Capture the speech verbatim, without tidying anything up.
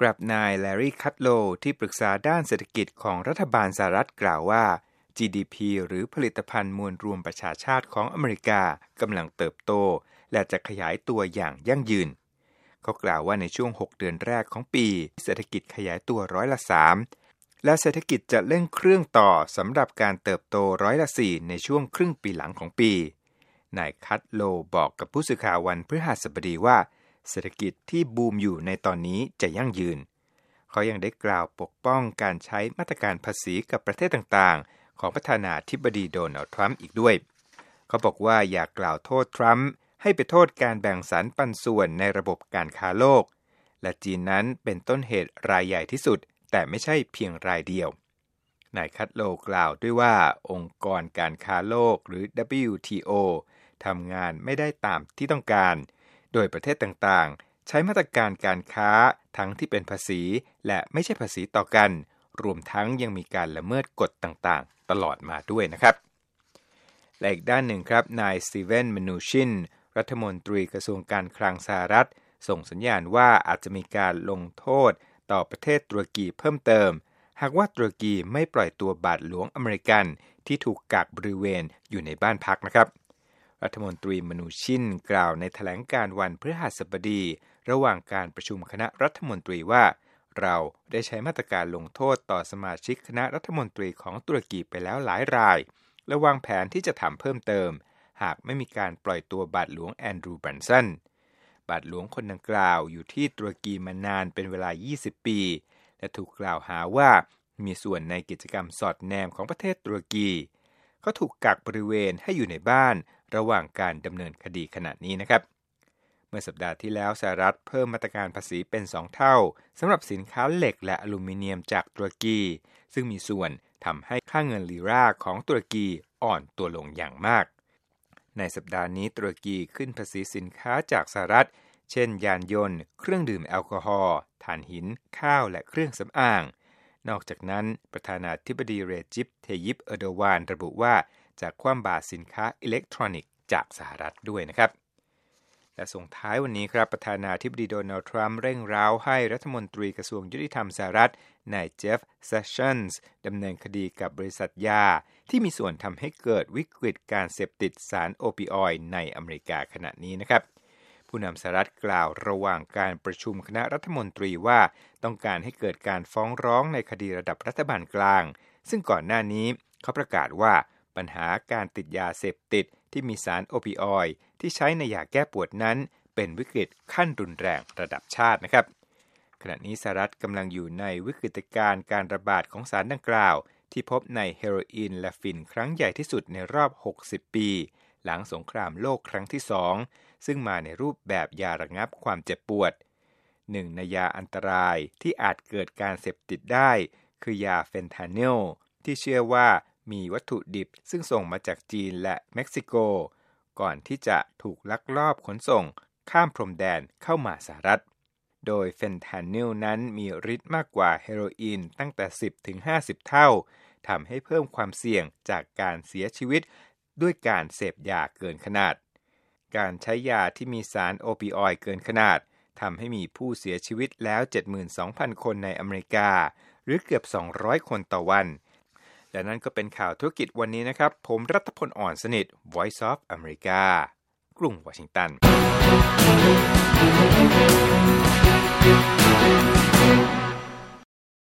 ครับนายแลรี่คัตโลที่ปรึกษาด้านเศรษฐกิจของรัฐบาลสหรัฐกล่าวว่า จี ดี พี หรือผลิตภัณฑ์มวลรวมประชาชาติของอเมริกากำลังเติบโตและจะขยายตัวอย่างยั่งยืนเขากล่าวว่าในช่วงหกเดือนแรกของปีเศรษฐกิจขยายตัวร้อยละสามและเศรษฐกิจจะเร่งเครื่องต่อสำหรับการเติบโตร้อยละสี่ในช่วงครึ่งปีหลังของปีนายคัตโลบอกกับผู้สื่อข่าววันพฤหัสบดีว่าเศรษฐกิจที่บูมอยู่ในตอนนี้จะยั่งยืนเขายังได้กล่าวปกป้องการใช้มาตรการภาษีกับประเทศต่างๆของประธานาธิบดีโดนัลด์ทรัมป์อีกด้วยเขาบอกว่าอย่ากล่าวโทษทรัมป์ให้ไปโทษการแบ่งสรรปันส่วนในระบบการค้าโลกและจีนนั้นเป็นต้นเหตุรายใหญ่ที่สุดแต่ไม่ใช่เพียงรายเดียวนายคัตโลกล่าวด้วยว่าองค์กรการค้าโลกหรือ ดับเบิลยู ที โอ ทำงานไม่ได้ตามที่ต้องการโดยประเทศต่างๆใช้มาตรการการค้าทั้งที่เป็นภาษีและไม่ใช่ภาษีต่อกันรวมทั้งยังมีการละเมิดกฎต่างๆตลอดมาด้วยนะครับและอีกด้านหนึ่งครับนายสตีเวนมนูชินรัฐมนตรีกระทรวงการคลังสหรัฐส่งสัญญาณว่าอาจจะมีการลงโทษต่อประเทศตุรกีเพิ่มเติมหากว่าตุรกีไม่ปล่อยตัวบาทหลวงอเมริกันที่ถูกกักบริเวณอยู่ในบ้านพักนะครับรัฐมนตรีมนูชินกล่าวในแถลงการณ์วันพฤหัสบดีระหว่างการประชุมคณะรัฐมนตรีว่าเราได้ใช้มาตรการลงโทษต่อสมาชิกคณะรัฐมนตรีของตุรกีไปแล้วหลายรายและวางแผนที่จะทำเพิ่มเติมหากไม่มีการปล่อยตัวบาทหลวงแอนดรูว์ บรันสันบาทหลวงคนดังกล่าวอยู่ที่ตุรกีมานานเป็นเวลายี่สิบปีและถูกกล่าวหาว่ามีส่วนในกิจกรรมสอดแนมของประเทศตุรกีเขาถูกกักบริเวณให้อยู่ในบ้านระหว่างการดำเนินคดีขณะนี้นะครับเมื่อสัปดาห์ที่แล้วสหรัฐเพิ่มมาตรการภาษีเป็นสองเท่าสำหรับสินค้าเหล็กและอลูมิเนียมจากตุรกีซึ่งมีส่วนทำให้ค่าเงินลีราของตุรกีอ่อนตัวลงอย่างมากในสัปดาห์นี้ตุรกีขึ้นภาษีสินค้าจากสหรัฐเช่นยานยนต์เครื่องดื่มแอลกอฮอล์ถ่านหินข้าวและเครื่องสำอางนอกจากนั้นประธานาธิบดีเรจิป เทยิป เออร์โดวานระบุว่าจะคว่ำบาตรสินค้าอิเล็กทรอนิกส์จากสหรัฐด้วยนะครับและส่งท้ายวันนี้ครับประธานาธิบดีโดนัลด์ทรัมป์เร่งร้าวให้รัฐมนตรีกระทรวงยุติธรรมสหรัฐนายเจฟฟ์ เซสชั่นส์ดำเนินคดีกับบริษัทยาที่มีส่วนทำให้เกิดวิกฤตการเสพติดสารโอปิออยด์ในอเมริกาขณะนี้นะครับผู้นำสหรัฐกล่าวระหว่างการประชุมคณะรัฐมนตรีว่าต้องการให้เกิดการฟ้องร้องในคดีระดับรัฐบาลกลางซึ่งก่อนหน้านี้เขาประกาศว่าปัญหาการติดยาเสพติดที่มีสารโอปิออยด์ที่ใช้ในยาแก้ปวดนั้นเป็นวิกฤตขั้นรุนแรงระดับชาตินะครับขณะนี้สหรัฐกำลังอยู่ในวิกฤตการณ์การระบาดของสารดังกล่าวที่พบในเฮโรอีนและฟินครั้งใหญ่ที่สุดในรอบหกสิบปีหลังสงครามโลกครั้งที่สองซึ่งมาในรูปแบบยาระงับความเจ็บปวดหนึ่งในยาอันตรายที่อาจเกิดการเสพติดได้คือยาเฟนทานิลที่เชื่อว่ามีวัตถุดิบซึ่งส่งมาจากจีนและเม็กซิโกก่อนที่จะถูกลักลอบขนส่งข้ามพรมแดนเข้ามาสหรัฐโดยเฟนทานิลนั้นมีฤทธิ์มากกว่าเฮโรอีนตั้งแต่ สิบถึงห้าสิบ เท่าทำให้เพิ่มความเสี่ยงจากการเสียชีวิตด้วยการเสพยาเกินขนาดการใช้ยาที่มีสารโอปิออยด์เกินขนาดทำให้มีผู้เสียชีวิตแล้ว เจ็ดหมื่นสองพัน คนในอเมริกาหรือเกือบสองร้อยคนต่อวันและนั่นก็เป็นข่าวธุรกิจวันนี้นะครับผมรัตพลอ่อนสนิท Voice of America กรุงวอชิงตัน